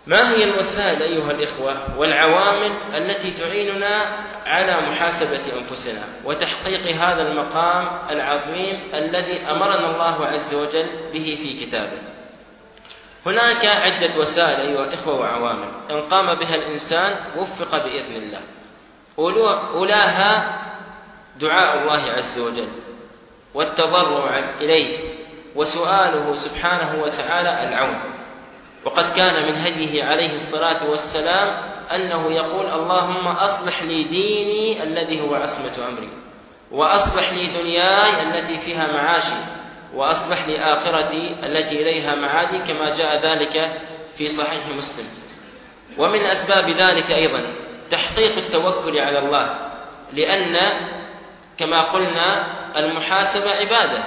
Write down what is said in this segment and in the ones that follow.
ما هي الوسائل أيها الإخوة والعوامل التي تعيننا على محاسبة أنفسنا وتحقيق هذا المقام العظيم الذي أمرنا الله عز وجل به في كتابه؟ هناك عدة وسائل أيها الإخوة وعوامل إن قام بها الإنسان وفق بإذن الله. أولاها دعاء الله عز وجل والتضرع إليه وسؤاله سبحانه وتعالى العون. وقد كان من هديه عليه الصلاة والسلام أنه يقول: اللهم أصلح لي ديني الذي هو عصمة أمري، وأصلح لي دنياي التي فيها معاشي، وأصلح لي آخرتي التي إليها معادي، كما جاء ذلك في صحيح مسلم. ومن أسباب ذلك أيضا تحقيق التوكل على الله، لأن كما قلنا المحاسبة عبادة،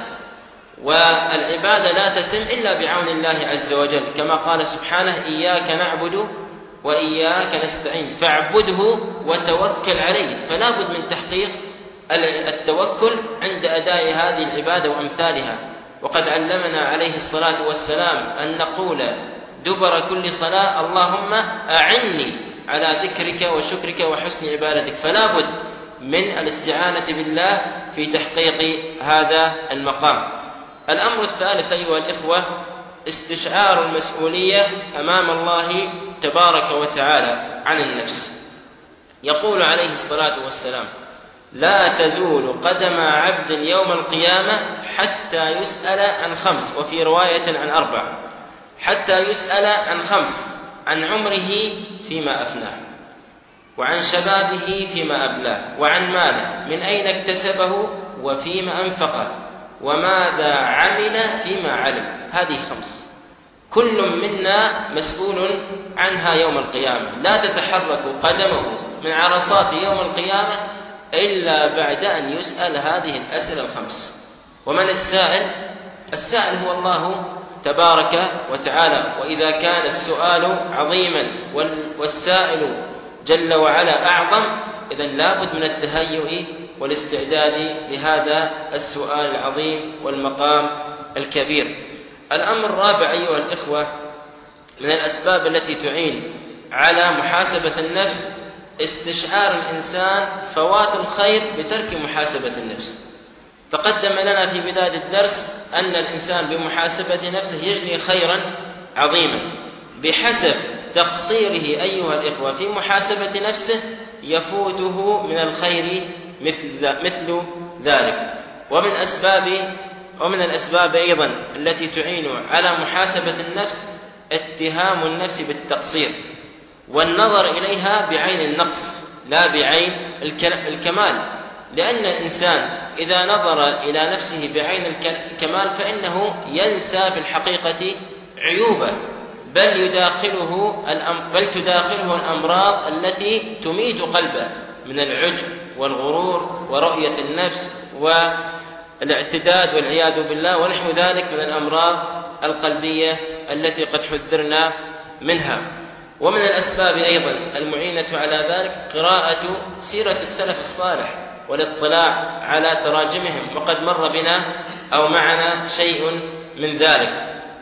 والعبادة لا تتم إلا بعون الله عز وجل، كما قال سبحانه: إياك نعبد وإياك نستعين، فاعبده وتوكل عليه. فلا بد من تحقيق التوكل عند أداء هذه العبادة وأمثالها. وقد علمنا عليه الصلاة والسلام أن نقول دبر كل صلاة: اللهم أعني على ذكرك وشكرك وحسن عبادتك. فلا بد من الاستعانة بالله في تحقيق هذا المقام. الأمر الثالث أيها الإخوة استشعار المسؤولية أمام الله تبارك وتعالى عن النفس. يقول عليه الصلاة والسلام: لا تزول قدم عبد يوم القيامة حتى يسأل عن 5، وفي رواية عن 4، حتى يسأل عن 5: عن عمره فيما أفناه، وعن شبابه فيما أبلاه، وعن ماله من أين اكتسبه وفيما أنفقه، وماذا عمل فيما علم. هذه 5 كل منا مسؤول عنها يوم القيامة. لا تتحرك قدمه من عرصات يوم القيامة إلا بعد أن يسأل هذه الأسئلة 5. ومن السائل؟ السائل هو الله تبارك وتعالى. وإذا كان السؤال عظيما والسائل جل وعلا أعظم، إذن لا بد من التهيؤ والاستعداد لهذا السؤال العظيم والمقام الكبير. الأمر الرابع أيها الإخوة من الأسباب التي تعين على محاسبة النفس استشعار الإنسان فوات الخير بترك محاسبة النفس. تقدم لنا في بداية الدرس أن الإنسان بمحاسبة نفسه يجني خيرا عظيما، بحسب تقصيره أيها الإخوة في محاسبة نفسه يفوته من الخير مثل ذلك. ومن الأسباب أيضا التي تعين على محاسبة النفس اتهام النفس بالتقصير والنظر إليها بعين النقص لا بعين الكمال، لأن الإنسان إذا نظر إلى نفسه بعين الكمال فإنه ينسى في الحقيقة عيوبه، بل تداخله الأمراض التي تميت قلبه من العجب والغرور ورؤية النفس والاعتداد والعياذ بالله ونحو ذلك من الأمراض القلبية التي قد حذرنا منها. ومن الأسباب أيضا المعينة على ذلك قراءة سيرة السلف الصالح والاطلاع على تراجمهم، وقد مر بنا أو معنا شيء من ذلك.